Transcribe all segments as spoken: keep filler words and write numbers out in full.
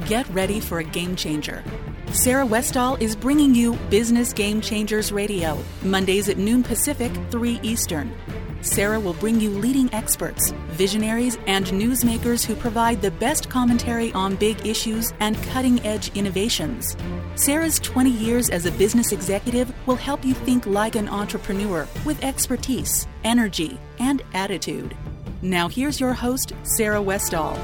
Get ready for a game changer. Sarah Westall is bringing you Business Game Changers Radio, Mondays at noon Pacific, three Eastern. Sarah will bring you leading experts, visionaries, and newsmakers who provide the best commentary on big issues and cutting-edge innovations. Sarah's twenty years as a business executive will help you think like an entrepreneur with expertise, energy, and attitude. Now here's your host, Sarah Westall.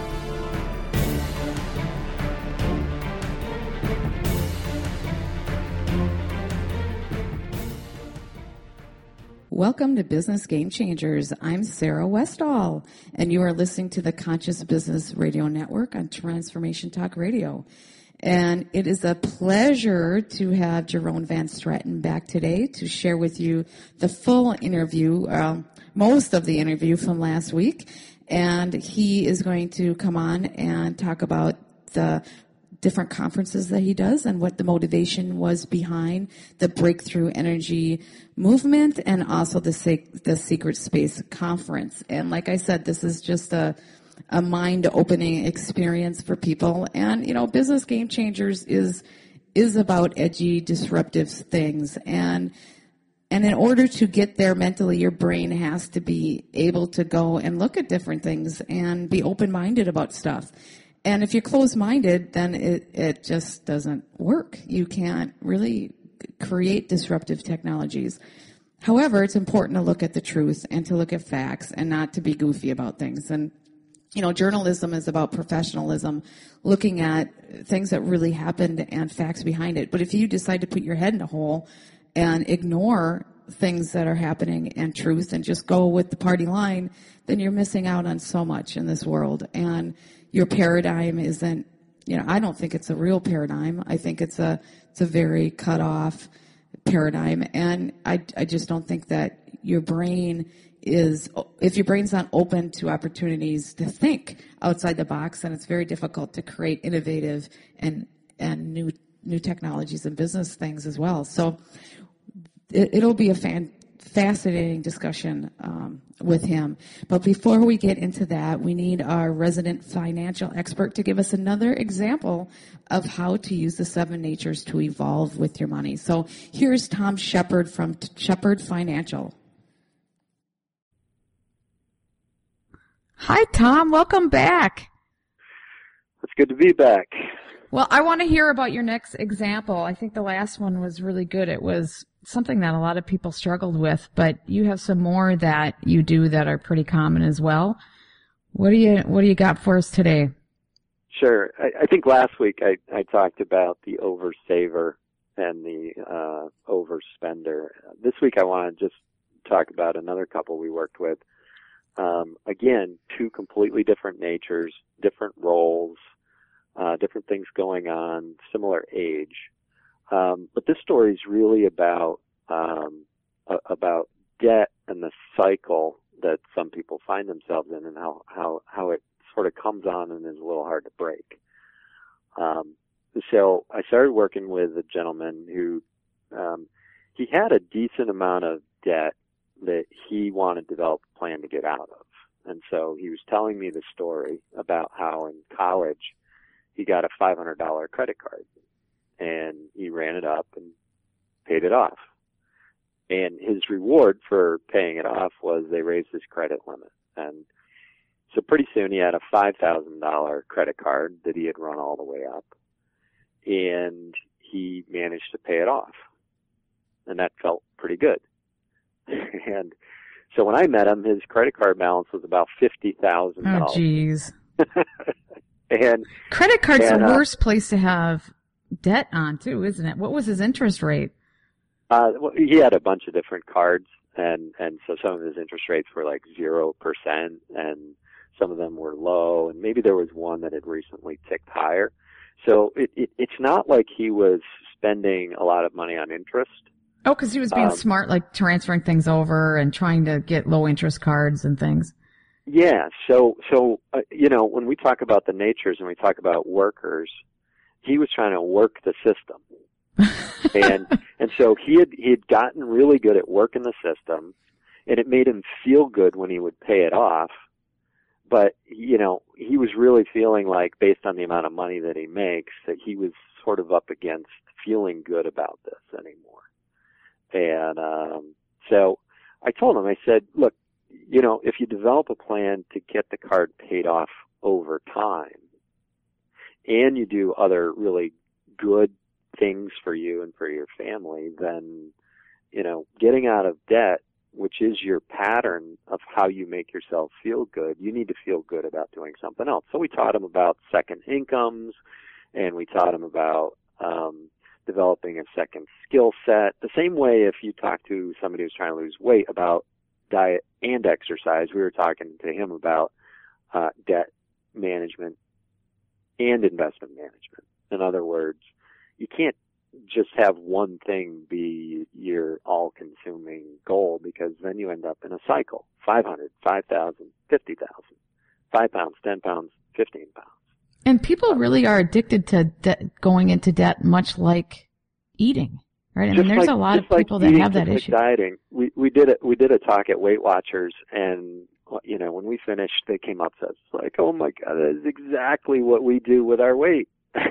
Welcome to Business Game Changers. I'm Sarah Westall, and you are listening to the Conscious Business Radio Network on Transformation Talk Radio. And it is a pleasure to have Jerome Van Straten back today to share with you the full interview, uh, most of the interview from last week. And he is going to come on and talk about the different conferences that he does and what the motivation was behind the Breakthrough Energy Movement and also the Sec- the Secret Space Conference. And like I said, this is just a a mind-opening experience for people. And, you know, Business Game Changers is is about edgy, disruptive things. And and in order to get there mentally, your brain has to be able to go and look at different things and be open-minded about stuff. And if you're closed-minded, then it, it just doesn't work. You can't really create disruptive technologies. However, it's important to look at the truth and to look at facts and not to be goofy about things. And, you know, journalism is about professionalism, looking at things that really happened and facts behind it. But if you decide to put your head in a hole and ignore things that are happening and truth and just go with the party line, then you're missing out on so much in this world. And your paradigm isn't, you know, I don't think it's a real paradigm. I think it's a it's a very cut off paradigm. And I, I just don't think that your brain is, if your brain's not open to opportunities to think outside the box, then it's very difficult to create innovative and, and new new technologies and business things as well. So it, it'll be a fan, fascinating discussion um, with him. But before we get into that, we need our resident financial expert to give us another example of how to use the seven natures to evolve with your money. So here's Tom Shepard from Shepard Financial. Hi, Tom. Welcome back. It's good to be back. Well, I want to hear about your next example. I think the last one was really good. It was something that a lot of people struggled with, but you have some more that you do that are pretty common as well. What do you What do you got for us today? Sure. I, I think last week I, I talked about the oversaver and the uh, overspender. This week I want to just talk about another couple we worked with. Um, again, two completely different natures, different roles, uh, different things going on, similar age. Um, but this story is really about um, a, about debt and the cycle that some people find themselves in, and how how how it sort of comes on and is a little hard to break. Um, so I started working with a gentleman who um, he had a decent amount of debt that he wanted to develop a plan to get out of, and so he was telling me the story about how in college he got a five hundred dollars credit card. And he ran it up and paid it off. And his reward for paying it off was they raised his credit limit. And so pretty soon he had a five thousand dollars credit card that he had run all the way up. And he managed to pay it off. And that felt pretty good. And so when I met him, his credit card balance was about fifty thousand dollars. Oh, geez. and Credit card's and, the uh, worst place to have debt on, too, isn't it? What was his interest rate? Uh, well, he had a bunch of different cards, and, and so some of his interest rates were like zero percent, and some of them were low, and maybe there was one that had recently ticked higher. So it, it, it's not like he was spending a lot of money on interest. Oh, because he was being um, smart, like transferring things over and trying to get low-interest cards and things. Yeah, so, so uh, you know, when we talk about the natures and we talk about workers, he was trying to work the system. and and so he had he had gotten really good at working the system, and it made him feel good when he would pay it off. but, you know, he was really feeling like, based on the amount of money that he makes, that he was sort of up against feeling good about this anymore. And um, so I told him, I said, look, you know, if you develop a plan to get the card paid off over time, and you do other really good things for you and for your family, then, you know, getting out of debt, which is your pattern of how you make yourself feel good, you need to feel good about doing something else. So we taught him about second incomes, and we taught him about um, developing a second skill set. The same way if you talk to somebody who's trying to lose weight about diet and exercise, we were talking to him about uh, debt management and investment management. In other words, you can't just have one thing be your all-consuming goal, because then you end up in a cycle. five hundred, five thousand, fifty thousand, five pounds, ten pounds, fifteen pounds. And people really are addicted to de- going into debt, much like eating, right? I mean, there's like, a lot of people like that have that like issue. Dieting. We we did a we did a talk at Weight Watchers, and you know, when we finished, they came up to us like, "Oh my God, that is exactly what we do with our weight."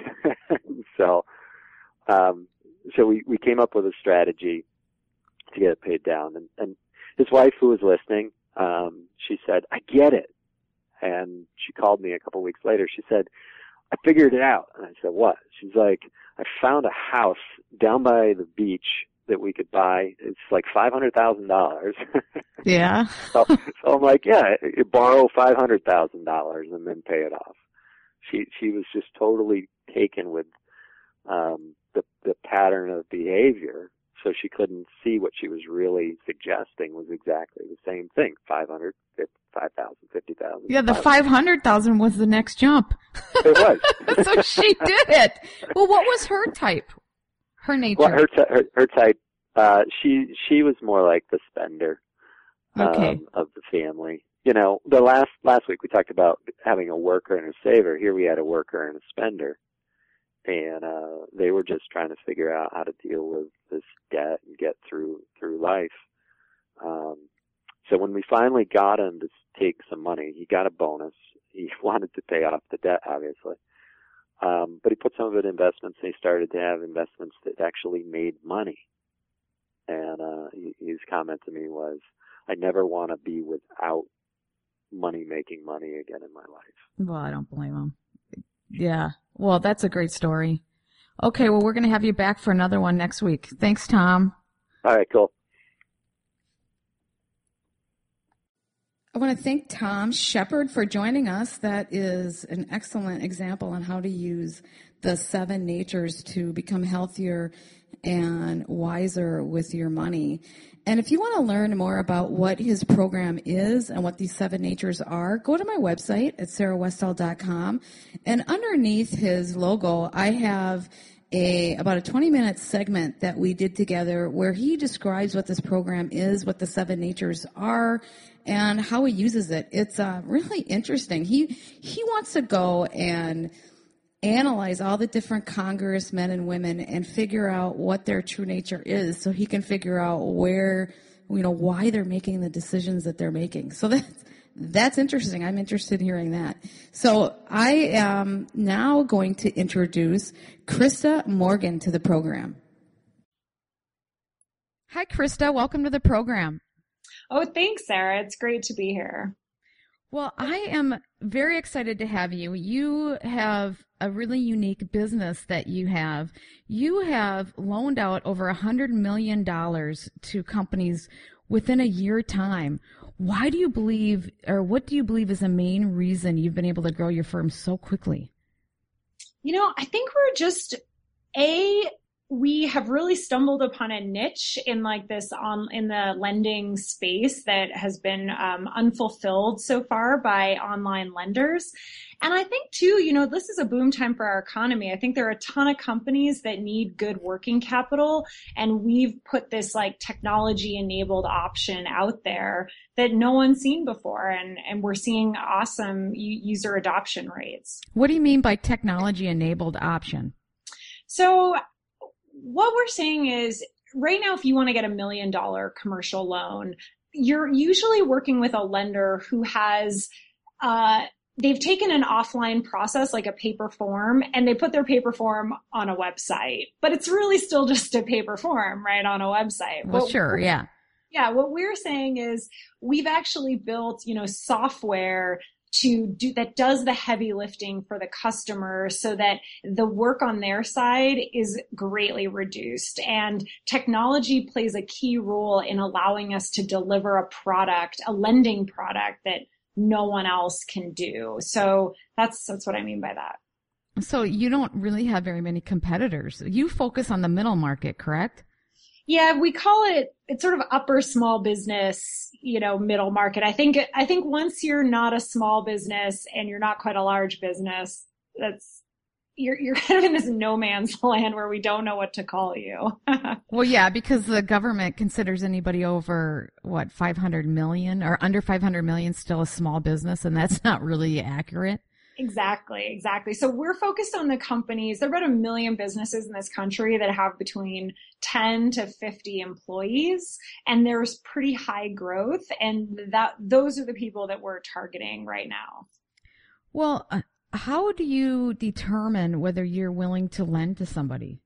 so, um, so we we came up with a strategy to get it paid down, and and his wife, who was listening, um, she said, "I get it," and she called me a couple weeks later. She said, "I figured it out." And I said, "What?" She's like, "I found a house down by the beach that we could buy. It's like five hundred thousand dollars." Yeah. so, so I'm like, "Yeah, you borrow five hundred thousand dollars and then pay it off." She she was just totally taken with um, the the pattern of behavior, so she couldn't see what she was really suggesting was exactly the same thing: five hundred, five thousand, fifty thousand. Yeah, the five hundred thousand was the next jump. It was. So she did it. Well, what was her type? Her nature? Well, her, t- her, her type, uh, she, she was more like the spender, okay. um, of the family. You know, the last, last week we talked about having a worker and a saver. Here we had a worker and a spender. And, uh, they were just trying to figure out how to deal with this debt and get through, through life. Um, so when we finally got him to take some money, he got a bonus. He wanted to pay off the debt, obviously. Um, but he put some of it in investments, and he started to have investments that actually made money. And uh, he, his comment to me was, "I never want to be without money making money again in my life." Well, I don't blame him. Yeah. Well, that's a great story. Okay, well, we're going to have you back for another one next week. Thanks, Tom. All right, cool. I want to thank Tom Shepard for joining us. That is an excellent example on how to use the seven natures to become healthier and wiser with your money. And if you want to learn more about what his program is and what these seven natures are, go to my website at sarah westall dot com. And underneath his logo, I have a about a twenty minute segment that we did together where he describes what this program is, what the seven natures are, and how he uses it. It's uh, really interesting. He he wants to go and analyze all the different congressmen and women and figure out what their true nature is, so he can figure out where, you know, why they're making the decisions that they're making. So that's that's interesting. I'm interested in hearing that. So I am now going to introduce Krista Morgan to the program. Hi, Krista. Welcome to the program. Oh, thanks, Sarah. It's great to be here. Well, I am very excited to have you. You have a really unique business that you have. You have loaned out over one hundred million dollars to companies within a year time. Why do you believe, or what do you believe is the main reason you've been able to grow your firm so quickly? You know, I think we're just, A, we have really stumbled upon a niche in like this on in the lending space that has been um, unfulfilled so far by online lenders. And I think too, you know, this is a boom time for our economy. I think there are a ton of companies that need good working capital, and we've put this like technology enabled option out there that no one's seen before. And, and we're seeing awesome u- user adoption rates. What do you mean by technology enabled option? So what we're saying is right now, if you want to get a million dollar commercial loan, you're usually working with a lender who has uh, they've taken an offline process like a paper form and they put their paper form on a website, but it's really still just a paper form, right, on a website. Well, what, sure, yeah. Yeah, what we're saying is we've actually built, you know, software to do that does the heavy lifting for the customer so that the work on their side is greatly reduced. And technology plays a key role in allowing us to deliver a product, a lending product that no one else can do. So that's that's what I mean by that. So you don't really have very many competitors. You focus on the middle market, correct? Yeah, we call it, it's sort of upper small business, you know, middle market. I think, I think once you're not a small business and you're not quite a large business, that's, you're, you're kind of in this no man's land where we don't know what to call you. Well, yeah, because the government considers anybody over, what, five hundred million or under five hundred million still a small business, and that's not really accurate. Exactly, exactly. So we're focused on the companies. There are about a million businesses in this country that have between ten to fifty employees, and there's pretty high growth, and that those are the people that we're targeting right now. Well, uh, how do you determine whether you're willing to lend to somebody?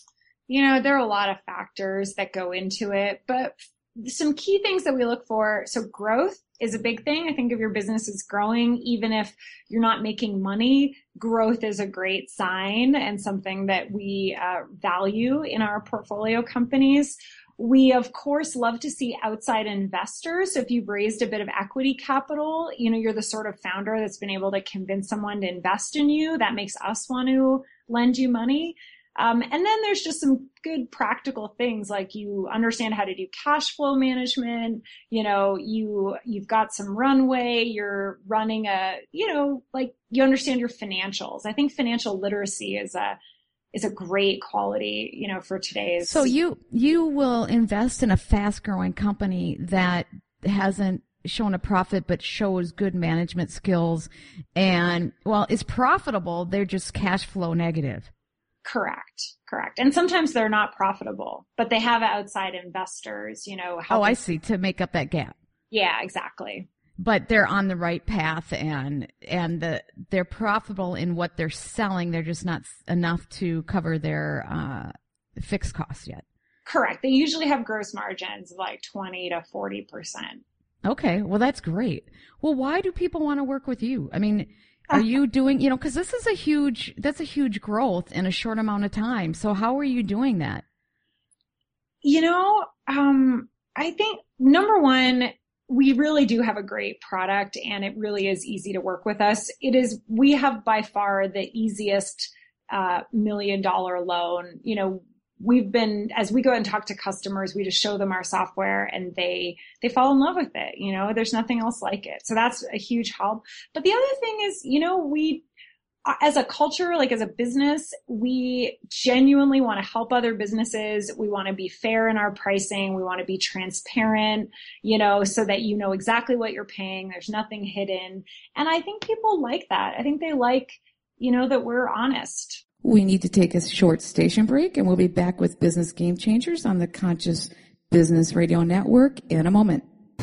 You know, there are a lot of factors that go into it, but some key things that we look for. So growth is a big thing. I think if your business is growing, even if you're not making money, growth is a great sign and something that we uh, value in our portfolio companies. We, of course, love to see outside investors. So if you've raised a bit of equity capital, you know, you're the sort of founder that's been able to convince someone to invest in you. That makes us want to lend you money. Um, and then there's just some good practical things like you understand how to do cash flow management. You know, you, you've got some runway, you're running a, you know, like you understand your financials. I think financial literacy is a, is a great quality, you know, for today's. So you, you will invest in a fast growing company that hasn't shown a profit, but shows good management skills and, well, is profitable. They're just cash flow negative. Correct. Correct. And sometimes they're not profitable, but they have outside investors, you know. Oh, I see. To make up that gap. Yeah, exactly. But they're on the right path and, and the, they're profitable in what they're selling. They're just not enough to cover their, uh, fixed costs yet. Correct. They usually have gross margins of like twenty to forty percent. Okay. Well, that's great. Well, why do people want to work with you? I mean, are you doing, you know, because this is a huge, that's a huge growth in a short amount of time. So how are you doing that? You know, um, I think number one, we really do have a great product and it really is easy to work with us. It is, we have by far the easiest, uh, million dollar loan. You know, we've been, as we go and talk to customers, we just show them our software and they, they fall in love with it. You know, there's nothing else like it. So that's a huge help. But the other thing is, you know, we, as a culture, like as a business, we genuinely want to help other businesses. We want to be fair in our pricing. We want to be transparent, you know, so that you know exactly what you're paying. There's nothing hidden. And I think people like that. I think they like, you know, that we're honest. We need to take a short station break, and we'll be back with Business Game Changers on the Conscious Business Radio Network in a moment.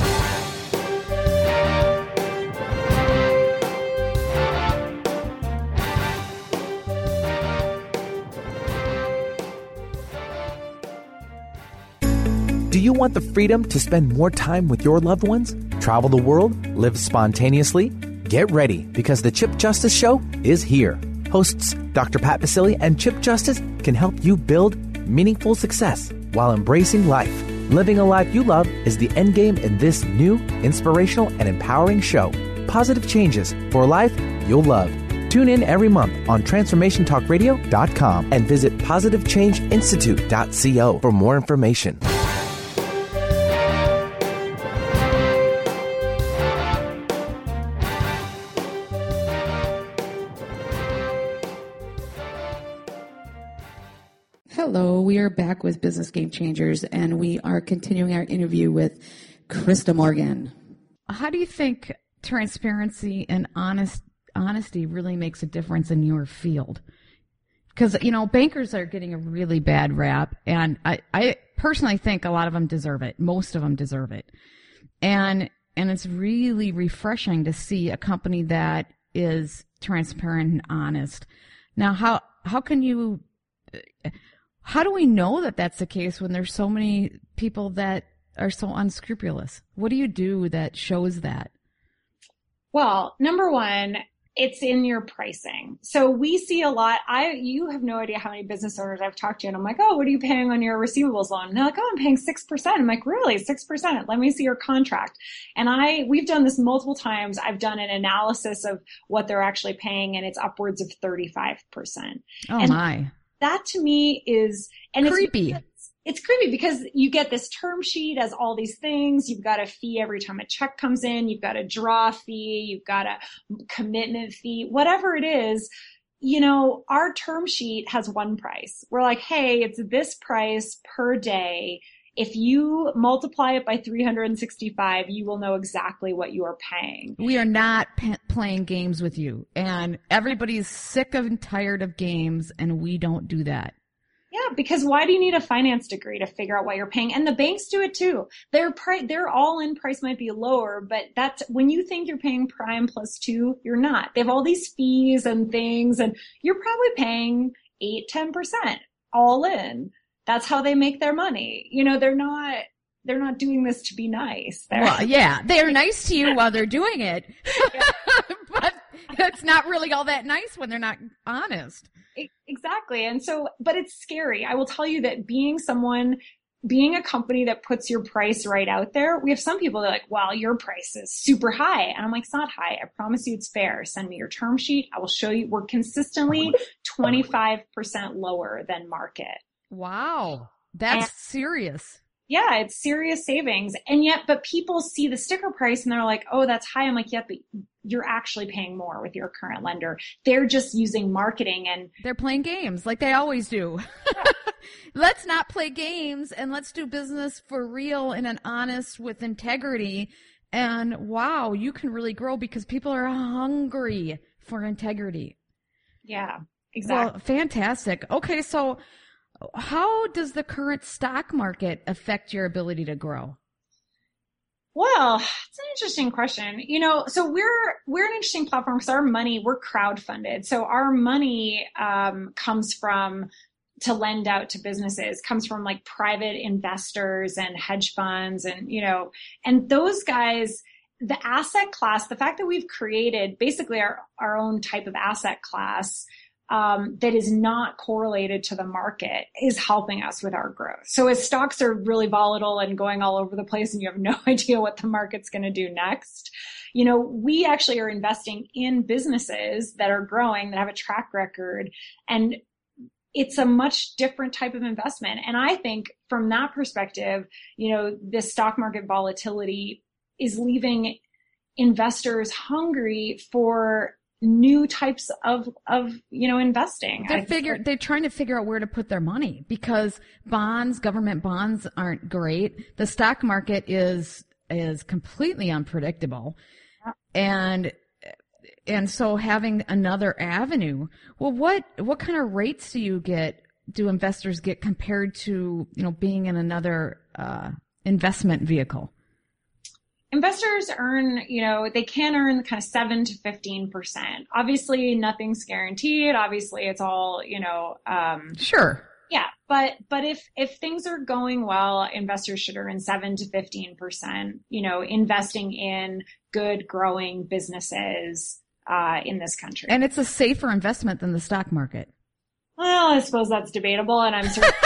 Do you want the freedom to spend more time with your loved ones? Travel the world? Live spontaneously? Get ready, because the Chip Justice Show is here. Hosts Doctor Pat Basile and Chip Justice can help you build meaningful success while embracing life. Living a life you love is the end game in this new, inspirational, and empowering show. Positive changes for a life you'll love. Tune in every month on transformation talk radio dot com and visit positive change institute dot co for more information. Hello, we are back with Business Game Changers, and we are continuing our interview with Krista Morgan. How do you think transparency and honest honesty really makes a difference in your field? Because, you know, bankers are getting a really bad rap, and I, I personally think a lot of them deserve it. Most of them deserve it. And and it's really refreshing to see a company that is transparent and honest. Now, how how can you, how do we know that that's the case when there's so many people that are so unscrupulous? What do you do that shows that? Well, number one, it's in your pricing. So we see a lot. I, you have no idea how many business owners I've talked to, and I'm like, oh, what are you paying on your receivables loan? And they're like, oh, I'm paying six percent. I'm like, really? six percent? Let me see your contract. And I, we've done this multiple times. I've done an analysis of what they're actually paying, and it's upwards of thirty-five percent. Oh and my. That to me is, and creepy. It's, It's creepy because you get this term sheet as all these things. You've got a fee every time a check comes in. You've got a draw fee. You've got a commitment fee, whatever it is. You know, our term sheet has one price. We're like, hey, it's this price per day. If you multiply it by three hundred sixty-five, you will know exactly what you are paying. We are not p- playing games with you. And everybody's sick of and tired of games, and we don't do that. Yeah, because why do you need a finance degree to figure out what you're paying? And the banks do it too. Their price, their all-in price might be lower, but that's when you think you're paying prime plus two, you're not. They have all these fees and things, and you're probably paying eight, ten percent all in. That's how they make their money. You know, they're not. They're not doing this to be nice. They're, well, yeah, they're nice to you while they're doing it, but it's not really all that nice when they're not honest. Exactly. And so, but it's scary. I will tell you that being someone, being a company that puts your price right out there, we have some people that are like, wow, your price is super high. And I'm like, it's not high. I promise you it's fair. Send me your term sheet. I will show you. We're consistently twenty-five percent lower than market. Wow. That's and, serious. Yeah, it's serious savings. And yet, but people see the sticker price and they're like, oh, that's high. I'm like, yeah, but you're actually paying more with your current lender. They're just using marketing and they're playing games like they always do. Let's not play games and let's do business for real and an honest with integrity. And wow, you can really grow because people are hungry for integrity. Yeah, exactly. Well, fantastic. Okay, so how does the current stock market affect your ability to grow? Well, it's an interesting question. You know, so we're we're an interesting platform because our money, we're crowdfunded. So our money um, comes from to lend out to businesses, comes from like private investors and hedge funds, and you know, and those guys. The asset class, the fact that we've created basically our our own type of asset class. Um, that is not correlated to the market is helping us with our growth. So as stocks are really volatile and going all over the place and you have no idea what the market's going to do next, you know, we actually are investing in businesses that are growing, that have a track record, and it's a much different type of investment. And I think from that perspective, you know, the stock market volatility is leaving investors hungry for new types of, of, you know, investing. They're figure, they're trying to figure out where to put their money because bonds, government bonds aren't great. The stock market is, is completely unpredictable. Yeah. And, and so having another avenue, well, what, what kind of rates do you get, do investors get compared to, you know, being in another, uh, investment vehicle? Investors earn, you know, they can earn kind of seven to fifteen percent. Obviously, nothing's guaranteed. Obviously, it's all, you know, um, sure. Yeah. But, but if, if things are going well, investors should earn seven to fifteen percent, you know, investing in good growing businesses, uh, in this country. And it's a safer investment than the stock market. Well, I suppose that's debatable. And I'm sort of,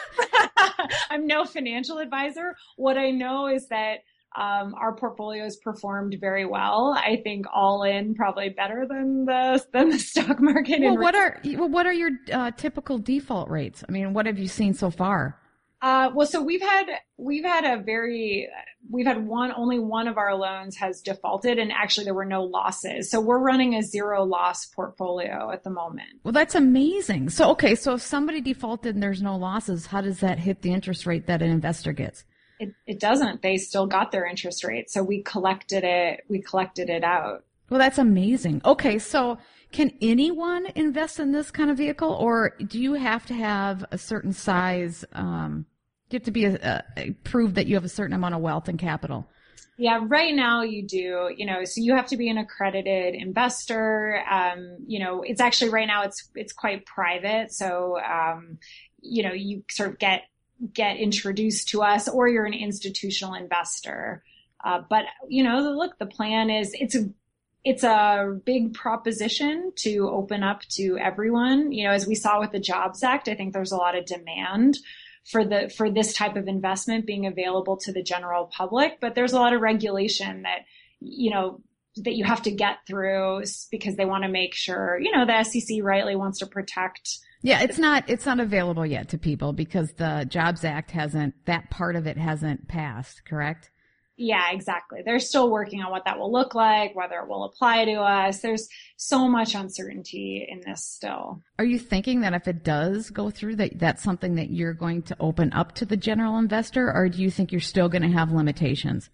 I'm no financial advisor. What I know is that Um, our portfolios performed very well. I think all in probably better than the than the stock market. Well, what are well, what are your uh, typical default rates? I mean, what have you seen so far? Uh, well, so we've had we've had a very we've had one only one of our loans has defaulted, and actually there were no losses. So we're running a zero loss portfolio at the moment. Well, that's amazing. So okay, so if somebody defaulted and there's no losses, how does that hit the interest rate that an investor gets? It, it doesn't. They still got their interest rate. So we collected it. We collected it out. Well, that's amazing. Okay. So can anyone invest in this kind of vehicle, or do you have to have a certain size? Um, do you have to be a, a, prove that you have a certain amount of wealth and capital? Yeah, right now you do, you know, so you have to be an accredited investor. Um, you know, it's actually right now it's, it's quite private. So, um, you know, you sort of get, get introduced to us, or you're an institutional investor. Uh, but, you know, look, the plan is it's a, it's a big proposition to open up to everyone. You know, as we saw with the Jobs Act, I think there's a lot of demand for the, for this type of investment being available to the general public, but there's a lot of regulation that, you know, that you have to get through because they want to make sure, you know, the S E C rightly wants to protect. Yeah, it's not, it's not available yet to people because the Jobs Act hasn't, that part of it hasn't passed, correct? Yeah, exactly. They're still working on what that will look like, whether it will apply to us. There's so much uncertainty in this still. Are you thinking that if it does go through, that that's something that you're going to open up to the general investor, or do you think you're still going to have limitations?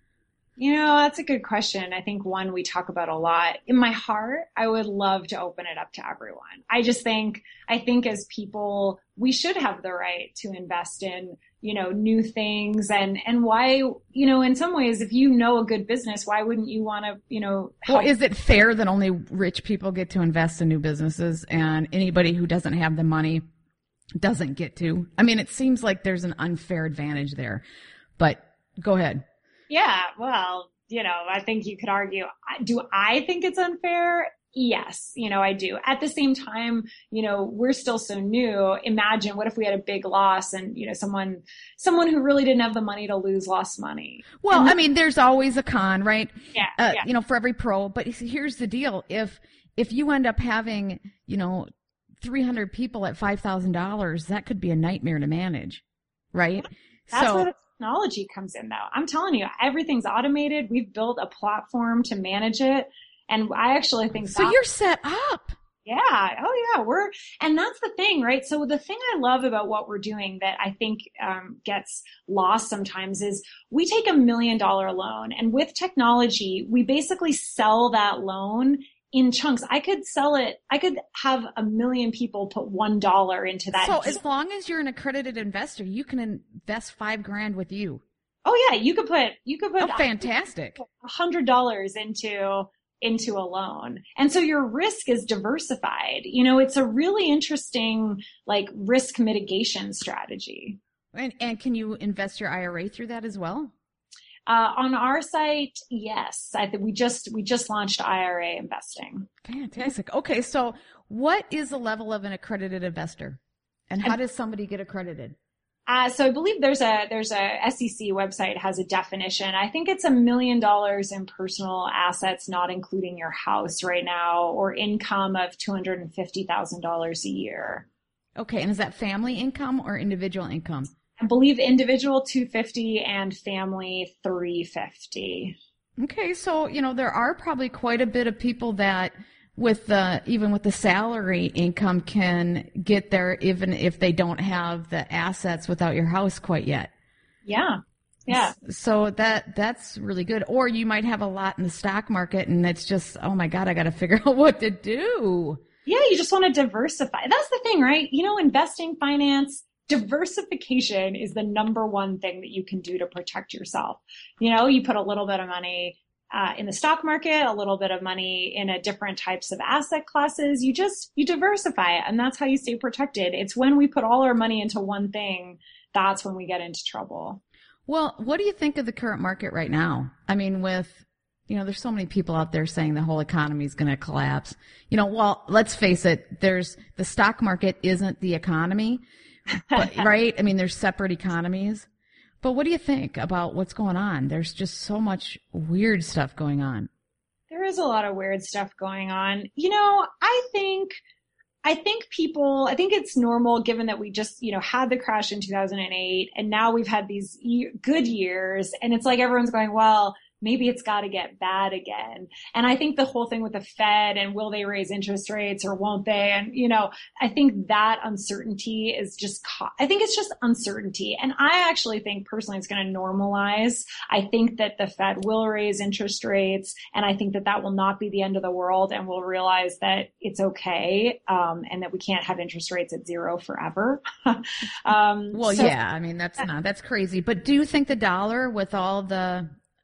You know, that's a good question. I think one we talk about a lot. In my heart, I would love to open it up to everyone. I just think, I think as people, we should have the right to invest in, you know, new things, and, and why, you know, in some ways, if you know a good business, why wouldn't you want to, you know, help? Well, is it fair that only rich people get to invest in new businesses and anybody who doesn't have the money doesn't get to? I mean, it seems like there's an unfair advantage there, but go ahead. Yeah, well, you know, I think you could argue, do I think it's unfair? Yes, you know, I do. At the same time, you know, we're still so new. Imagine what if we had a big loss and, you know, someone, someone who really didn't have the money to lose lost money. Well, I mean, there's always a con, right? Yeah, uh, yeah. You know, for every pro, but here's the deal. If, if you end up having, you know, three hundred people at five thousand dollars, that could be a nightmare to manage, right? That's so, where the technology comes in, though. I'm telling you, everything's automated. We've built a platform to manage it. And I actually think so. that, You're set up. Yeah. Oh, yeah. We're, and that's the thing, right? So the thing I love about what we're doing that I think um, gets lost sometimes is we take a million dollar loan, and with technology, we basically sell that loan in chunks. I could sell it. I could have a million people put one dollar into that. So as long as you're an accredited investor, you can invest five grand with you. Oh yeah, you could put you could put oh, fantastic a hundred dollars into into a loan, and so your risk is diversified. You know, it's a really interesting like risk mitigation strategy. And and can you invest your I R A through that as well? Uh, on our site, yes. I think we just we just launched I R A investing. Fantastic. Okay, so what is the level of an accredited investor, and how does somebody get accredited? Uh, so I believe there's a there's a S E C website has a definition. I think it's a million dollars in personal assets, not including your house right now, or income of two hundred and fifty thousand dollars a year. Okay, and is that family income or individual income? I believe individual two hundred fifty and family three hundred fifty. Okay, so you know there are probably quite a bit of people that with the even with the salary income can get there even if they don't have the assets without your house quite yet. Yeah. Yeah. So that that's really good. Or you might have a lot in the stock market and it's just, oh my God, I got to figure out what to do. Yeah, you just want to diversify. That's the thing, right? You know, investing, finance, diversification is the number one thing that you can do to protect yourself. You know, you put a little bit of money uh, in the stock market, a little bit of money in a different types of asset classes. You just, you diversify it, and that's how you stay protected. It's when we put all our money into one thing, that's when we get into trouble. Well, what do you think of the current market right now? I mean, with, you know, there's so many people out there saying the whole economy is going to collapse. You know, well, let's face it, there's the stock market isn't the economy. But, right? I mean, there's separate economies. But what do you think about what's going on? There's just so much weird stuff going on. There is a lot of weird stuff going on. You know, I think, I think people, I think it's normal given that we just, you know, had the crash in two thousand eight and now we've had these year, good years, and it's like everyone's going, well, maybe it's got to get bad again. And I think the whole thing with the Fed and will they raise interest rates or won't they? And, you know, I think that uncertainty is just, I think it's just uncertainty. And I actually think personally it's going to normalize. I think that the Fed will raise interest rates, and I think that that will not be the end of the world, and we'll realize that it's okay, um, and that we can't have interest rates at zero forever. um, well, so, yeah, I mean, that's not, that's crazy. But do you think the dollar with all the,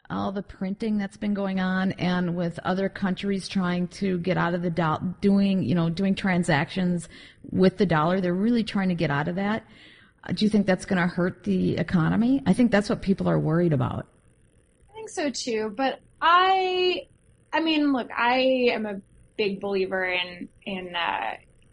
all the printing that's been going on, and with other countries trying to get out of the dollar, doing, you know, doing transactions with the dollar, they're really trying to get out of that. Uh, do you think that's going to hurt the economy? I think that's what people are worried about. I think so too, but I, I mean, look, I am a big believer in, in, uh,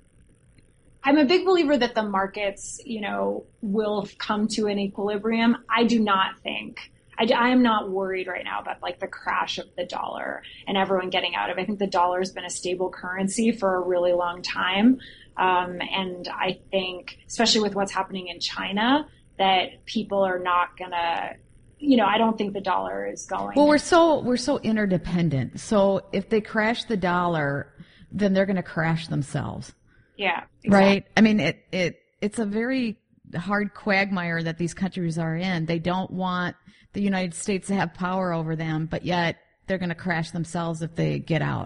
I'm a big believer that the markets, you know, will come to an equilibrium. I do not think, I, I am not worried right now about like the crash of the dollar and everyone getting out of it. I think the dollar has been a stable currency for a really long time. Um, and I think, especially with what's happening in China, that people are not gonna, you know, I don't think the dollar is going. Well, we're so, we're so interdependent. So if they crash the dollar, then they're going to crash themselves. Yeah. Exactly. Right. I mean, it, it, it's a very hard quagmire that these countries are in. They don't want the United States to have power over them, but yet they're going to crash themselves if they get out.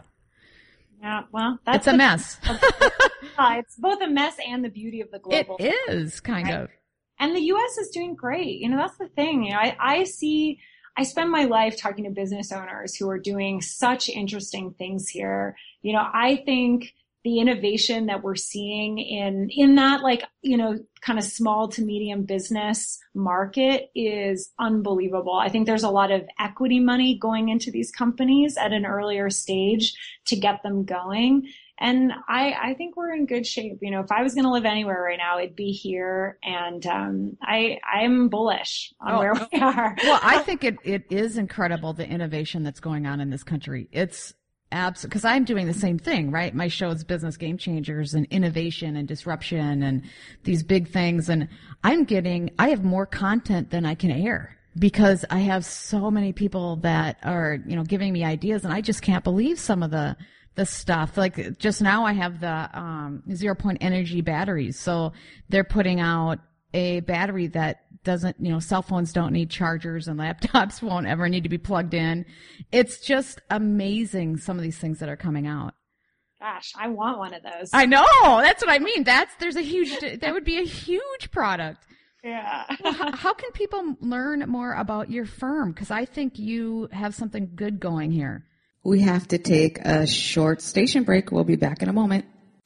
Yeah. Well, that's it's a the, mess. uh, it's both a mess and the beauty of the global. It is kind right? of. And the U S is doing great. You know, that's the thing. You know, I, I see, I spend my life talking to business owners who are doing such interesting things here. You know, I think the innovation that we're seeing in, in that, like, you know, kind of small to medium business market is unbelievable. I think there's a lot of equity money going into these companies at an earlier stage to get them going. And I, I think we're in good shape. You know, if I was going to live anywhere right now, it'd be here. And um, I, I'm bullish on oh, where we are. Well, I think it, it is incredible, the innovation that's going on in this country. It's absolutely, because I'm doing the same thing, right? My show is Business Game Changers and innovation and disruption and these big things. And I'm getting, I have more content than I can air because I have so many people that are, you know, giving me ideas, and I just can't believe some of the the stuff. Like just now I have the um, zero point energy batteries. So they're putting out a battery that doesn't, you know, cell phones don't need chargers and laptops won't ever need to be plugged in. It's just amazing, some of these things that are coming out. Gosh, I want one of those. I know. That's what I mean. That's, there's a huge, that would be a huge product. Yeah. Well, how, how can people learn more about your firm? Because I think you have something good going here. We have to take a short station break. We'll be back in a moment.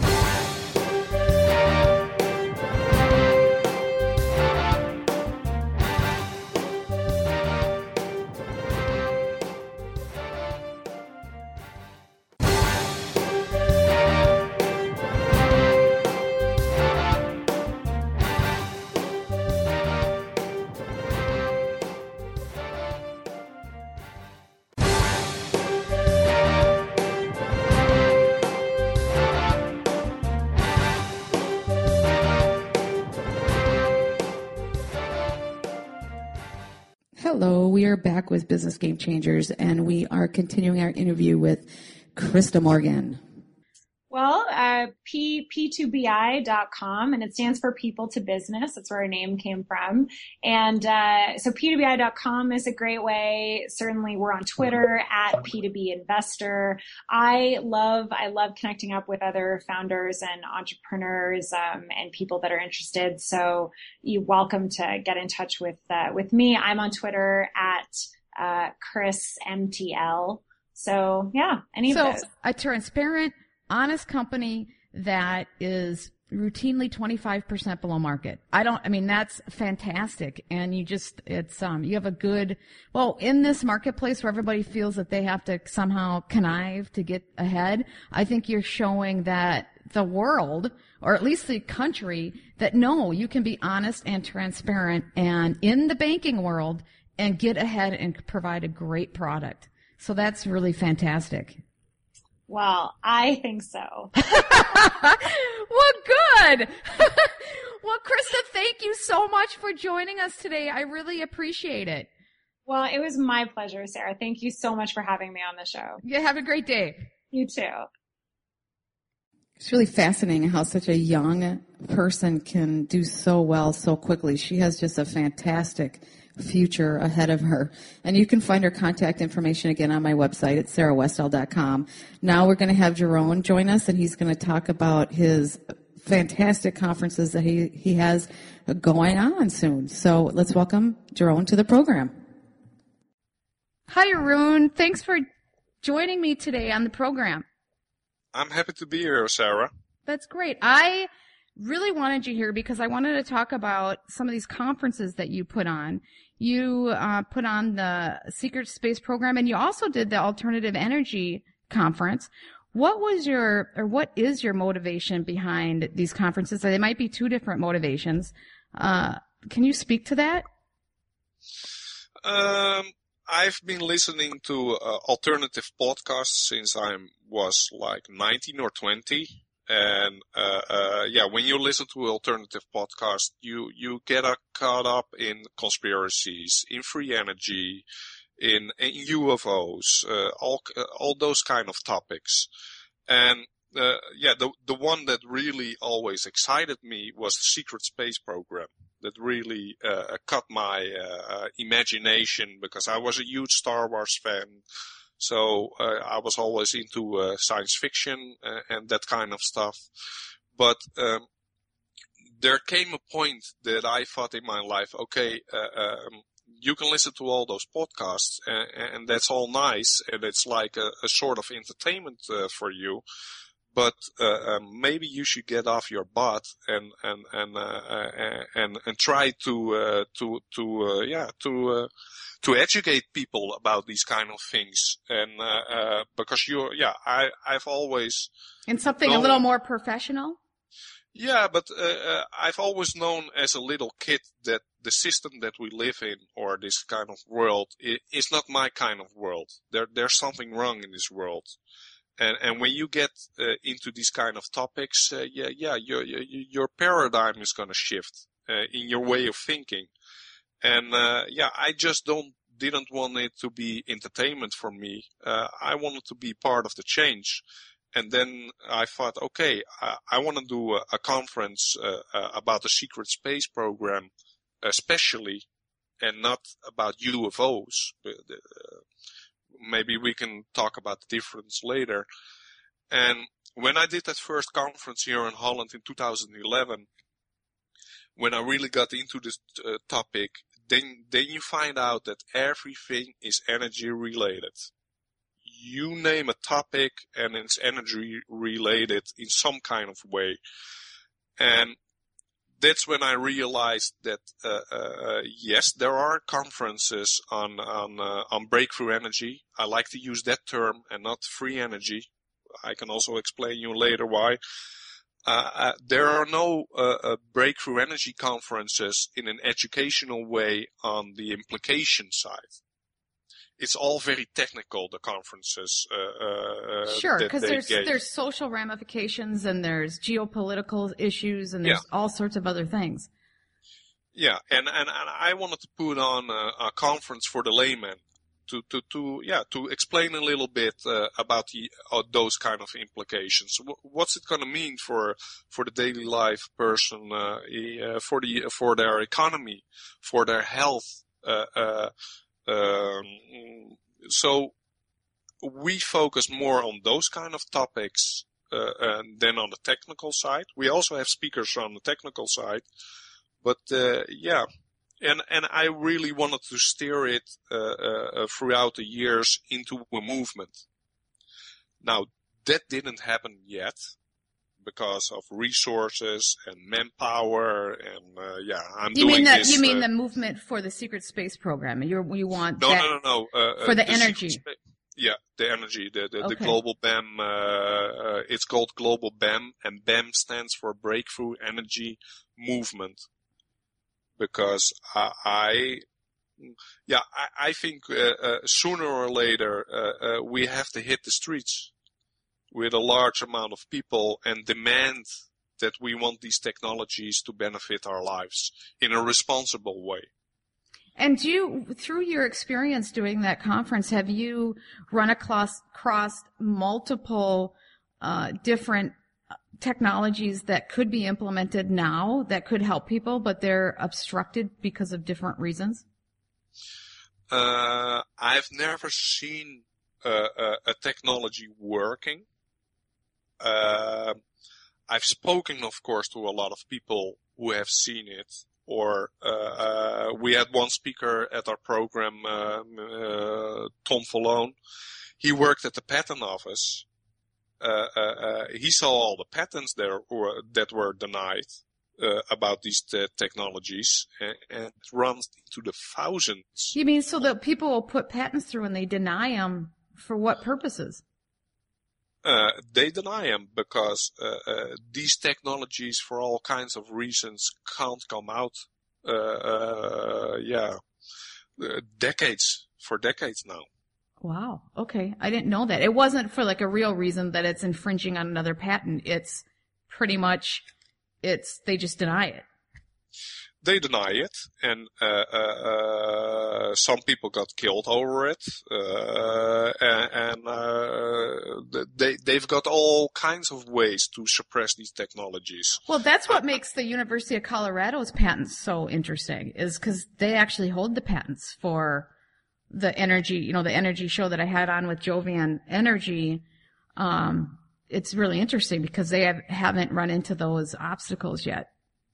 Hello, we are back with Business Game Changers, and we are continuing our interview with Krista Morgan. Well, uh, P, P two B I dot com, and it stands for People to Business. That's where our name came from. And uh, so P two B I dot com is a great way. Certainly, we're on Twitter at P two B Investor. I love, I love connecting up with other founders and entrepreneurs um, and people that are interested. So you're welcome to get in touch with uh, with me. I'm on Twitter at uh, Chris M T L. So yeah, any so of those. A transparent, honest company that is routinely twenty-five percent below market. I don't, I mean, that's fantastic. And you just, it's, um, you have a good, well, in this marketplace where everybody feels that they have to somehow connive to get ahead, I think you're showing that the world, or at least the country, that no, you can be honest and transparent and in the banking world and get ahead and provide a great product. So that's really fantastic. Well, I think so. Well, good. Well, Krista, thank you so much for joining us today. I really appreciate it. Well, it was my pleasure, Sarah. Thank you so much for having me on the show. Yeah, have a great day. You too. It's really fascinating how such a young person can do so well so quickly. She has just a fantastic future ahead of her. And you can find her contact information again on my website at sarah westall dot com. Now we're going to have Jerome join us, and he's going to talk about his fantastic conferences that he, he has going on soon. So let's welcome Jerome to the program. Hi, Arun. Thanks for joining me today on the program. I'm happy to be here, Sarah. That's great. I really wanted you here because I wanted to talk about some of these conferences that you put on. You uh, put on the Secret Space Program, and you also did the Alternative Energy Conference. What was your, or what is your motivation behind these conferences? They might be two different motivations. Uh, can you speak to that? Um, I've been listening to uh, alternative podcasts since I was like nineteen or twenty. And, uh, uh, yeah, when you listen to alternative podcasts, you, you get uh, caught up in conspiracies, in free energy, in, in U F Os, uh, all, uh, all those kind of topics. And, uh, yeah, the, the one that really always excited me was the Secret Space Program. That really, uh, caught my, uh, imagination because I was a huge Star Wars fan. So, uh, I was always into, uh, science fiction uh, and that kind of stuff. But, um, there came a point that I thought in my life, okay, uh, um, you can listen to all those podcasts and, and that's all nice. And it's like a, a sort of entertainment, uh, for you. But, uh, um, maybe you should get off your butt and, and, and, uh, and, and try to, uh, to, to, uh, yeah, to, uh, to educate people about these kind of things. And, uh, uh, because you're, yeah, I, I've always. And something known, a little more professional? Yeah, but, uh, uh, I've always known as a little kid that the system that we live in or this kind of world is not my kind of world. There, there's something wrong in this world. And, and when you get uh, into these kind of topics, uh, yeah, yeah, your, your, your paradigm is going to shift uh, in your way of thinking. And, uh, yeah, I just don't, didn't want it to be entertainment for me. Uh, I wanted to be part of the change. And then I thought, okay, I, I want to do a, a conference uh, uh, about the Secret Space Program, especially, and not about U F Os. Uh, Maybe we can talk about the difference later. And when I did that first conference here in Holland in two thousand eleven, when I really got into this uh, topic, then, then you find out that everything is energy related. You name a topic and it's energy related in some kind of way. And that's when I realized that, uh, uh, yes, there are conferences on, on, uh, on breakthrough energy. I like to use that term and not free energy. I can also explain you later why. Uh, uh there are no, uh, uh, breakthrough energy conferences in an educational way on the implication side. It's all very technical, the conferences. Uh, uh, sure, because there's gave. there's social ramifications and there's geopolitical issues and there's yeah. all sorts of other things. Yeah, and, and, and I wanted to put on a, a conference for the layman to, to, to, yeah, to explain a little bit uh, about the, uh, those kind of implications. What's it going to mean for, for the daily life person, uh, uh, for the, for their economy, for their health, uh, uh, Um, so we focus more on those kind of topics uh, and than on the technical side. We also have speakers on the technical side, but uh, yeah, and and I really wanted to steer it uh, uh, throughout the years into a movement. Now that didn't happen yet because of resources and manpower, and uh, yeah, I'm you doing mean the, this. You mean uh, the movement for the Secret Space Program? You you want no, that no, no, no, uh, for the, the energy? Spa- yeah, the energy, the the, okay. the global B E M. Uh, uh, it's called Global B E M, and B E M stands for Breakthrough Energy Movement. Because I, I yeah, I, I think uh, uh, sooner or later uh, uh, we have to hit the streets with a large amount of people and demand that we want these technologies to benefit our lives in a responsible way. And you, through your experience doing that conference, have you run across, across multiple uh, different technologies that could be implemented now that could help people, but they're obstructed because of different reasons? Uh, I've never seen uh, a, a technology working. Uh, I've spoken, of course, to a lot of people who have seen it or uh, uh, we had one speaker at our program, uh, uh, Tom Falone. He worked at the patent office. Uh, uh, uh, he saw all the patents there were, that were denied uh, about these te- technologies, and, and it runs into the thousands. You mean so that people will put patents through and they deny them for what purposes? Uh, they deny them because uh, uh, these technologies, for all kinds of reasons, can't come out. Uh, uh, yeah, uh, decades for decades now. Wow. Okay. I didn't know that. It wasn't for like a real reason that it's infringing on another patent. It's pretty much, it's, they just deny it. They deny it, and uh, uh, uh, some people got killed over it, uh, and, and uh, they, they've got all kinds of ways to suppress these technologies. Well, that's what makes the University of Colorado's patents so interesting, is because they actually hold the patents for the energy, you know, the energy show that I had on with Jovian Energy. Um, it's really interesting because they have, haven't run into those obstacles yet.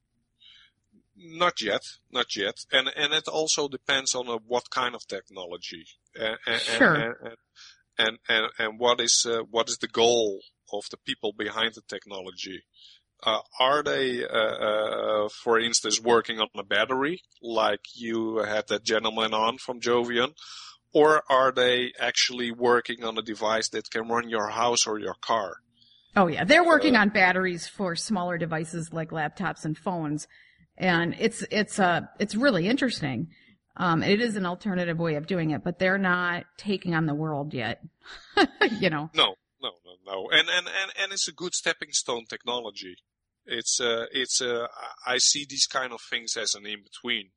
Not yet, not yet, and and it also depends on uh, what kind of technology, and and sure. and, and and and what is uh, what is the goal of the people behind the technology? Uh, are they, uh, uh, for instance, working on a battery, like you had that gentleman on from Jovian, or are they actually working on a device that can run your house or your car? Oh yeah, they're working uh, on batteries for smaller devices like laptops and phones. And it's, it's, uh, it's really interesting. Um, it is an alternative way of doing it, but they're not taking on the world yet. You know? No, no, no, no. And, and, and, and it's a good stepping stone technology. It's, uh, it's, uh, I see these kind of things as an in-between.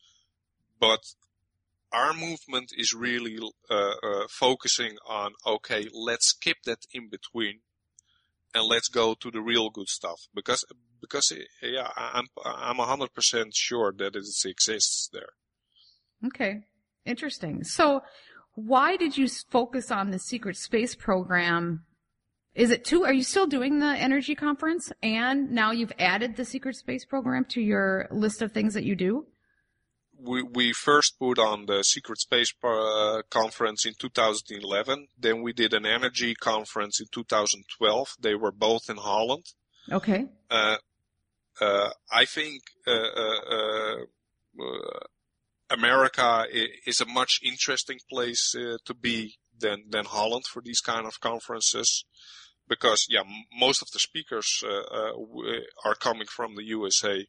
But our movement is really, uh, uh, focusing on, okay, let's skip that in-between. And let's go to the real good stuff, because because yeah, I'm I'm a hundred percent sure that it exists there. Okay, interesting. So, why did you focus on the Secret Space program? Is it two? Are you still doing the energy conference, and now you've added the Secret Space program to your list of things that you do? We we first put on the Secret Space uh, conference in two thousand eleven. Then we did an energy conference in two thousand twelve. They were both in Holland. Okay. Uh, uh, I think uh, uh, uh, America is a much interesting place uh, to be than than Holland for these kind of conferences, because yeah, m- most of the speakers uh, uh, are coming from the U S A.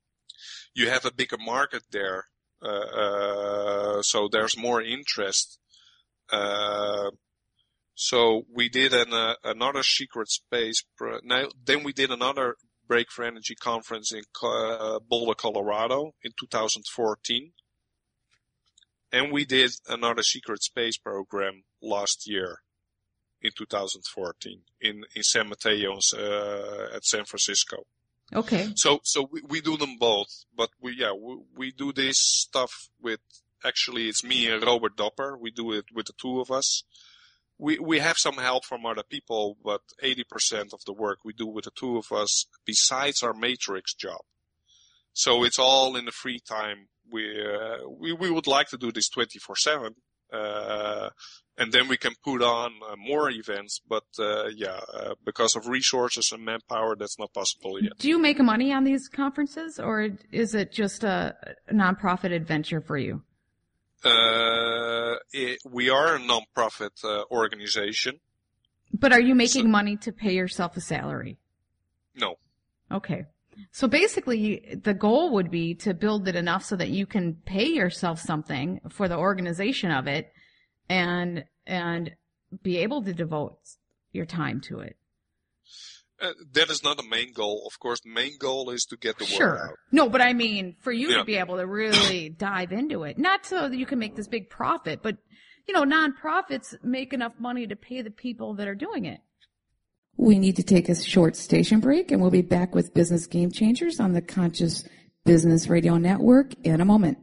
You have a bigger market there. Uh, uh, so there's more interest. Uh, so we did an, uh, another Secret Space. Pro- now, then we did another Break for Energy conference in uh, Boulder, Colorado in two thousand fourteen. And we did another Secret Space program last year in two thousand fourteen in, in San Mateo uh, at San Francisco. Okay. So, so we, we do them both, but we, yeah, we, we do this stuff with, actually it's me and Robert Dopper. We do it with the two of us. We, we have some help from other people, but eighty percent of the work we do with the two of us besides our matrix job. So it's all in the free time. We, uh, we, we would like to do this twenty-four seven. Uh, and then we can put on uh, more events, but uh, yeah, uh, because of resources and manpower, that's not possible yet. Do you make money on these conferences, or is it just a nonprofit adventure for you? Uh, it, we are a nonprofit uh, organization. But are you making so, money to pay yourself a salary? No. Okay. So basically, the goal would be to build it enough so that you can pay yourself something for the organization of it, and and be able to devote your time to it. Uh, that is not the main goal. Of course, the main goal is to get the Sure. word out. No, but I mean, for you Yeah. to be able to really dive into it, not so that you can make this big profit, but, you know, nonprofits make enough money to pay the people that are doing it. We need to take a short station break, and we'll be back with Business Game Changers on the Conscious Business Radio Network in a moment.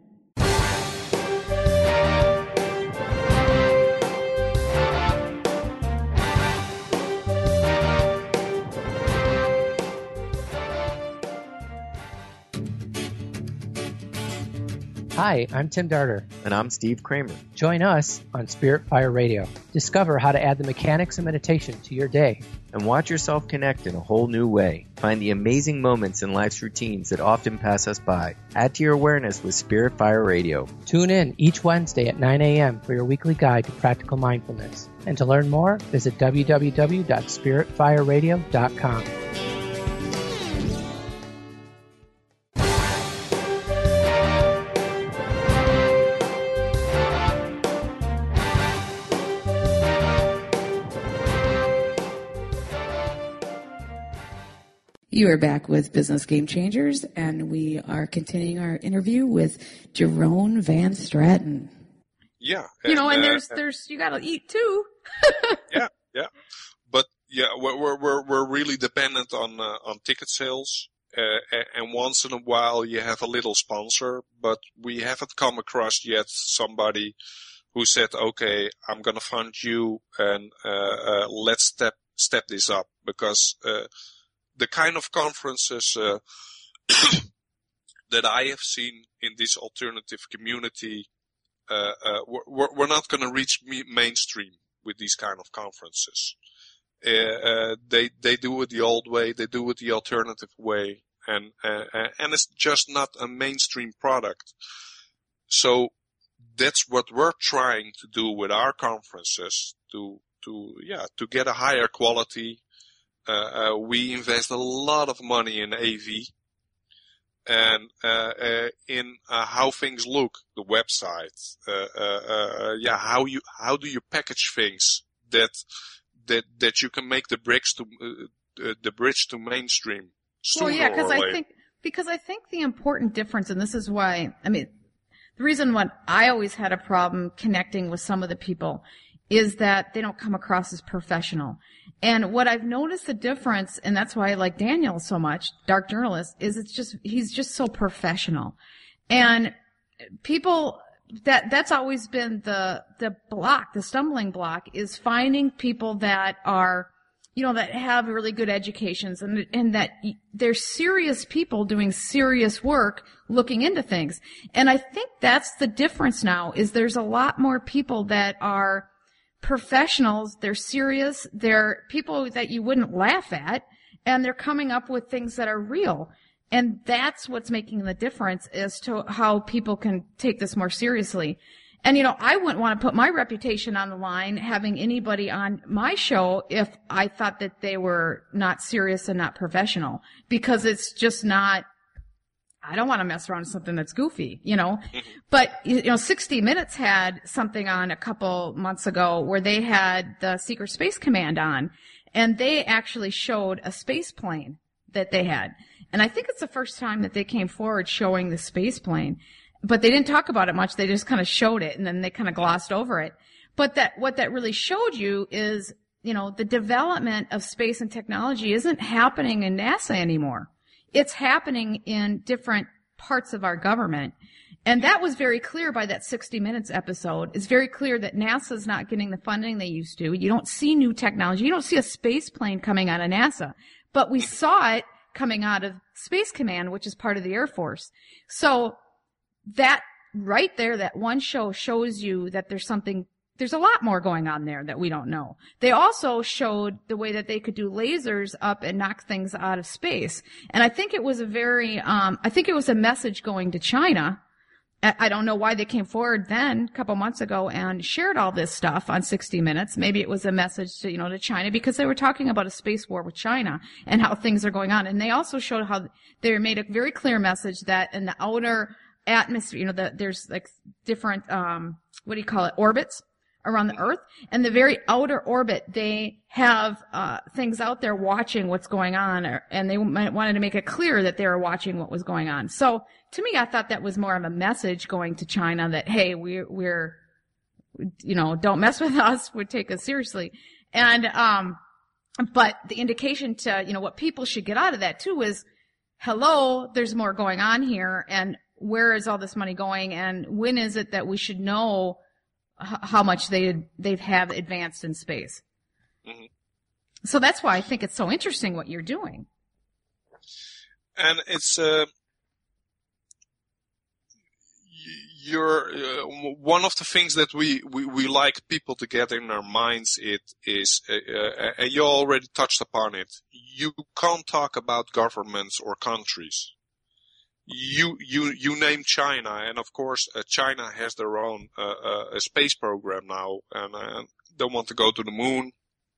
Hi, I'm Tim Darter. And I'm Steve Kramer. Join us on Spirit Fire Radio. Discover how to add the mechanics of meditation to your day. And watch yourself connect in a whole new way. Find the amazing moments in life's routines that often pass us by. Add to your awareness with Spirit Fire Radio. Tune in each Wednesday at nine a.m. for your weekly guide to practical mindfulness. And to learn more, visit w w w dot spirit fire radio dot com. You are back with Business Game Changers, and we are continuing our interview with Jerome Van Straten. Yeah, you know, and, and uh, there's there's you got to eat too. yeah, yeah, but yeah, we're we're we're really dependent on uh, on ticket sales, uh, and once in a while you have a little sponsor, but we haven't come across yet somebody who said, "Okay, I'm going to fund you, and uh, uh, let's step step this up," because. Uh, The kind of conferences uh, that I have seen in this alternative community, uh, uh, we're, we're not going to reach me- mainstream with these kind of conferences. Uh, uh, they they do it the old way, they do it the alternative way, and uh, and it's just not a mainstream product. So that's what we're trying to do with our conferences to to yeah to get a higher quality. Uh, uh, we invest a lot of money in A V and uh, uh, in uh, how things look, the website. Uh, uh, uh, yeah, how you how do you package things that that that you can make the bridge to uh, the bridge to mainstream sooner well, yeah, because or I later. think because I think the important difference, and this is why I mean, the reason why I always had a problem connecting with some of the people is that they don't come across as professional. And what I've noticed the difference, and that's why I like Daniel so much, Dark Journalist, is it's just, he's just so professional. And people, that, that's always been the, the block, the stumbling block, is finding people that are, you know, that have really good educations and, and that they're serious people doing serious work looking into things. And I think that's the difference now, is there's a lot more people that are professionals, they're serious, they're people that you wouldn't laugh at, and they're coming up with things that are real. And that's what's making the difference as to how people can take this more seriously. And, you know, I wouldn't want to put my reputation on the line having anybody on my show if I thought that they were not serious and not professional, because it's just not, I don't want to mess around with something that's goofy, you know. But, you know, sixty minutes had something on a couple months ago where they had the Secret Space Command on, and they actually showed a space plane that they had. And I think it's the first time that they came forward showing the space plane. But they didn't talk about it much. They just kind of showed it, and then they kind of glossed over it. But that what that really showed you is, you know, the development of space and technology isn't happening in NASA anymore. It's happening in different parts of our government. And that was very clear by that sixty minutes episode. It's very clear that NASA's not getting the funding they used to. You don't see new technology. You don't see a space plane coming out of NASA. But we saw it coming out of Space Command, which is part of the Air Force. So that right there, that one show shows you that there's something, there's a lot more going on there that we don't know. They also showed the way that they could do lasers up and knock things out of space. And I think it was a very, um, I think it was a message going to China. I don't know why they came forward then, a couple months ago, and shared all this stuff on sixty minutes. Maybe it was a message to, you know, to China, because they were talking about a space war with China and how things are going on. And they also showed how they made a very clear message that in the outer atmosphere, you know, the, there's like different, um, what do you call it, orbits around the Earth. And the very outer orbit, they have uh things out there watching what's going on, or, and they wanted to make it clear that they were watching what was going on. So to me, I thought that was more of a message going to China that, hey, we're, we're, you know, don't mess with us, we take us seriously. And, um, but the indication to, you know, what people should get out of that too is, hello, there's more going on here, and where is all this money going, and when is it that we should know h- how much they, they have advanced in space? Mm-hmm. So that's why I think it's so interesting what you're doing. And it's, uh, you're uh, one of the things that we, we, we like people to get in their minds it is, uh, uh, and you already touched upon it. You can't talk about governments or countries. You you you name China, and of course uh, China has their own uh, uh, space program now, and uh, don't want to go to the moon.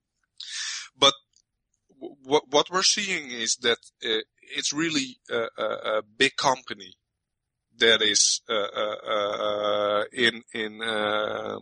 But w- what we're seeing is that uh, it's really a, a, a big company that is uh, uh, uh, in in uh,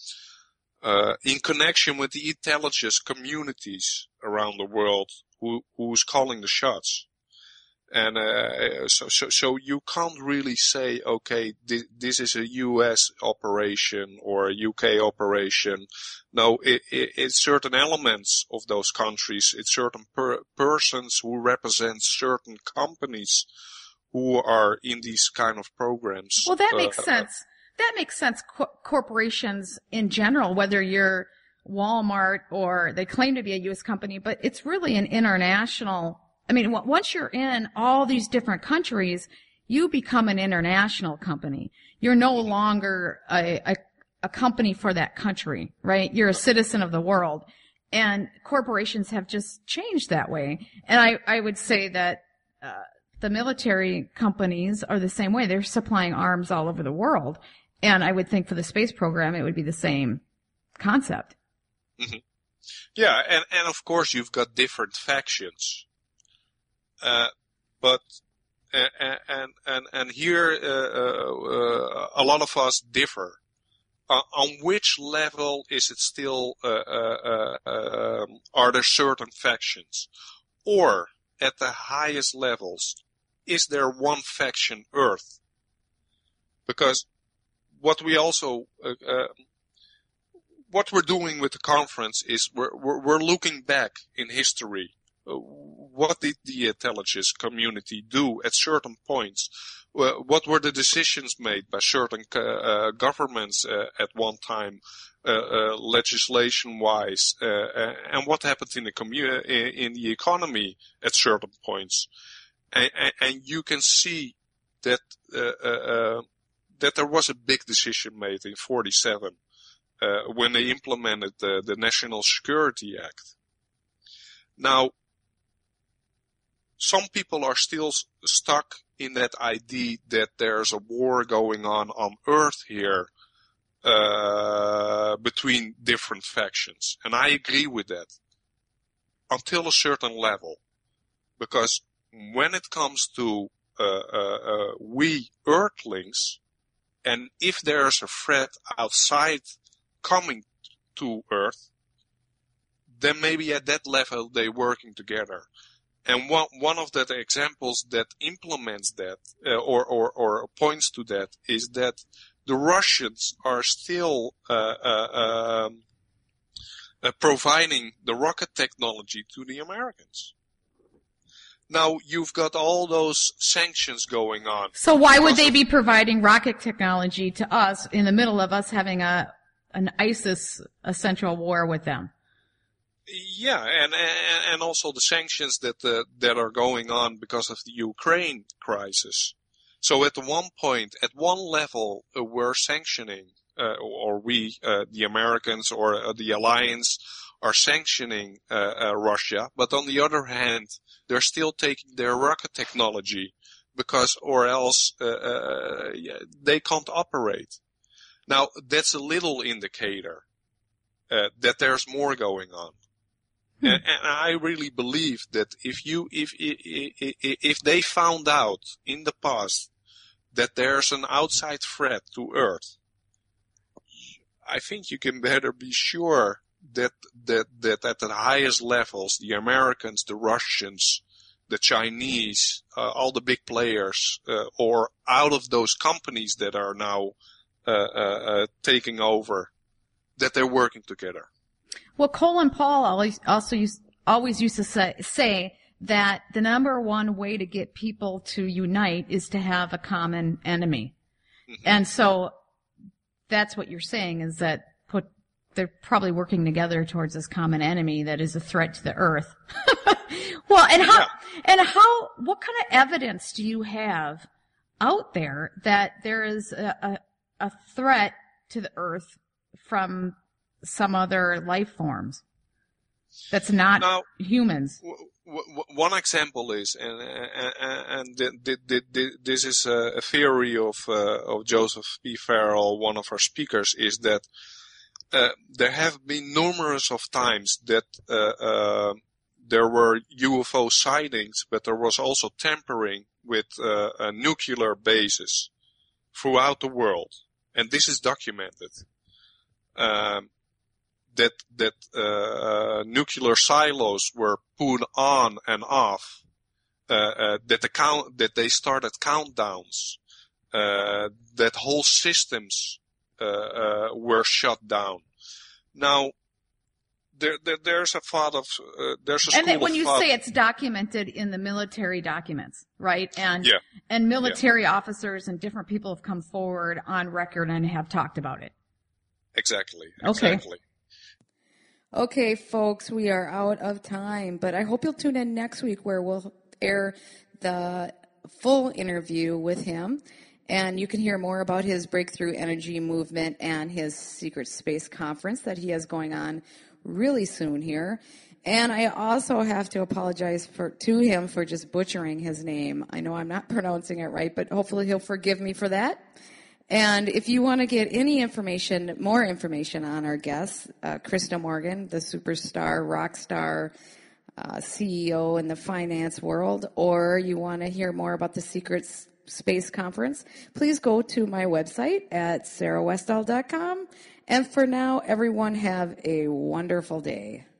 uh, in connection with the intelligence communities around the world, who who's calling the shots. And uh, so, so, so you can't really say, okay, th- this is a U S operation or a U K operation. No, it, it, it's certain elements of those countries. It's certain per- persons who represent certain companies who are in these kind of programs. Well, that makes uh, sense. That makes sense. Co- corporations in general, whether you're Walmart or they claim to be a U S company, but it's really an international. I mean, once you're in all these different countries, you become an international company. You're no longer a, a, a company for that country, right? You're a citizen of the world. And corporations have just changed that way. And I, I would say that uh, the military companies are the same way. They're supplying arms all over the world. And I would think for the space program, it would be the same concept. Mm-hmm. Yeah, and, and of course you've got different factions. Uh, but, uh, and, and, and here, uh, uh, a lot of us differ. Uh, on which level is it still, uh, uh, uh, um, are there certain factions? Or, at the highest levels, is there one faction, Earth? Because what we also, uh, uh, what we're doing with the conference is we're, we're, we're looking back in history. Uh, what did the intelligence community do at certain points? Uh, what were the decisions made by certain uh, governments uh, at one time, uh, uh, legislation-wise, uh, uh, and what happened in the commu- in the economy at certain points? And, and, and you can see that uh, uh, that there was a big decision made in forty-seven uh, when they implemented the, the National Security Act. Now, some people are still stuck in that idea that there's a war going on on Earth here uh, between different factions. And I agree with that until a certain level. Because when it comes to uh, uh, uh, we Earthlings, and if there's a threat outside coming to Earth, then maybe at that level they're working together. And one one of the examples that implements that uh, or, or or points to that is that the Russians are still uh, uh, um, uh, providing the rocket technology to the Americans. Now you've got all those sanctions going on. So why would they be providing rocket technology to us in the middle of us having a an ISIS a central war with them? Yeah, and, and and also the sanctions that uh, that are going on because of the Ukraine crisis. So at one point, at one level, uh, we're sanctioning, uh, or we, uh, the Americans or uh, the alliance, are sanctioning uh, uh, Russia. But on the other hand, they're still taking their rocket technology because, or else uh, uh, they can't operate. Now that's a little indicator uh, that there's more going on. And, and I really believe that if you, if, if, if they found out in the past that there's an outside threat to Earth, I think you can better be sure that, that, that at the highest levels, the Americans, the Russians, the Chinese, uh, all the big players, uh, or out of those companies that are now, uh, uh, uh taking over, that they're working together. Well, Colin Powell always, also used, always used to say, say that the number one way to get people to unite is to have a common enemy. Mm-hmm. And so that's what you're saying is that put, they're probably working together towards this common enemy that is a threat to the Earth. Well, and how, yeah. and how, what kind of evidence do you have out there that there is a, a a threat to the Earth from some other life forms that's not now, humans. W- w- one example is, and and, and th- th- th- th- this is a, a theory of uh, of Joseph P. Farrell, one of our speakers, is that uh, there have been numerous of times that uh, uh, there were U F O sightings, but there was also tampering with uh, uh, nuclear bases throughout the world, and this is documented. Um, that that uh, uh, nuclear silos were put on and off, uh, uh, that the count that they started countdowns, uh, that whole systems uh, uh, were shut down. Now, there, there there's a thought of uh, there's a and school when of you thought. say it's documented in the military documents, right? And yeah. and military yeah. officers and different people have come forward on record and have talked about it. Exactly. Okay. Exactly. Okay, folks, we are out of time, but I hope you'll tune in next week where we'll air the full interview with him, and you can hear more about his breakthrough energy movement and his secret space conference that he has going on really soon here. And I also have to apologize for to him for just butchering his name. I know I'm not pronouncing it right, but hopefully he'll forgive me for that. And if you want to get any information, more information on our guests, uh, Krista Morgan, the superstar, rock star, uh, C E O in the finance world, or you want to hear more about the Secret Space Conference, please go to my website at sarah westall dot com. And for now, everyone have a wonderful day.